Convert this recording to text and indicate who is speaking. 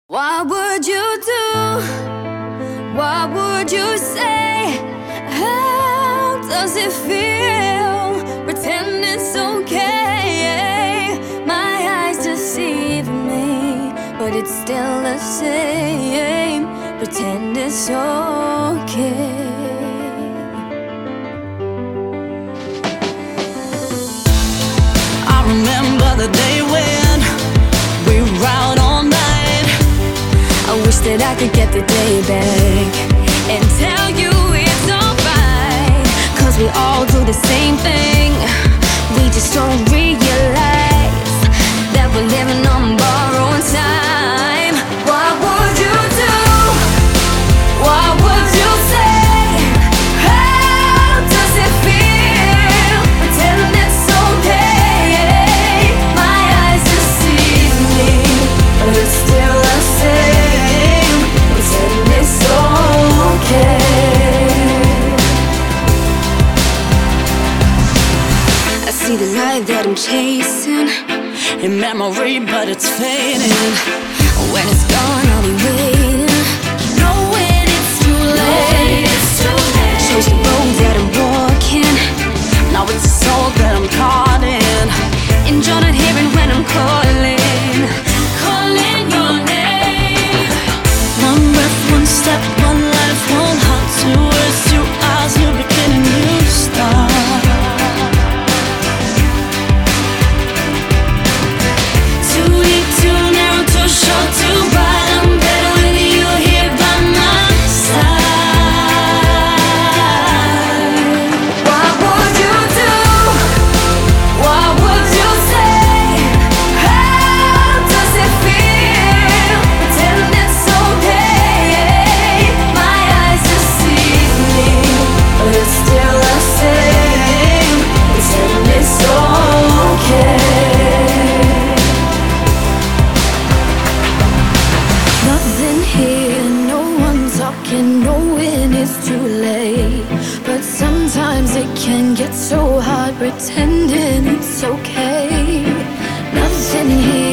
Speaker 1: What would you do? What would you say? How does it feel? Pretend it's okay. My eyes deceive me, but it's still the same. Pretend it's okay.
Speaker 2: I remember the day when we were out all night.
Speaker 1: I wish that I could get the day back and tell you it's alright, 'cause we all do the same thing. We just don't realize that we're living on borrowed time. What would you do? What would you say? How does it feel? Pretend it's okay. My eyes deceive me, but it's still the same. Pretend it's okay. I see the light that I'm chasing
Speaker 2: In memory, but it's fading.
Speaker 1: When it's gone, I'll be waiting, knowing it's too late. Chose the road that I'm walking.
Speaker 2: Now it's a soul that I'm caught in.
Speaker 1: And you're not hearing when I'm calling, calling your name.
Speaker 2: One breath, one step, one life, one heart. Two words, two eyes, new beginning, new start.
Speaker 1: Too deep, too narrow, too short, too bright. I'm better with you here by my side. What would you do? What would you say? How does it feel? Pretend it's okay. My eyes deceive me, but it's still the same. Pretend it's okay. Nothing here, no one talking, knowing it's too late. But sometimes it can get so hard pretending it's okay. Nothing here.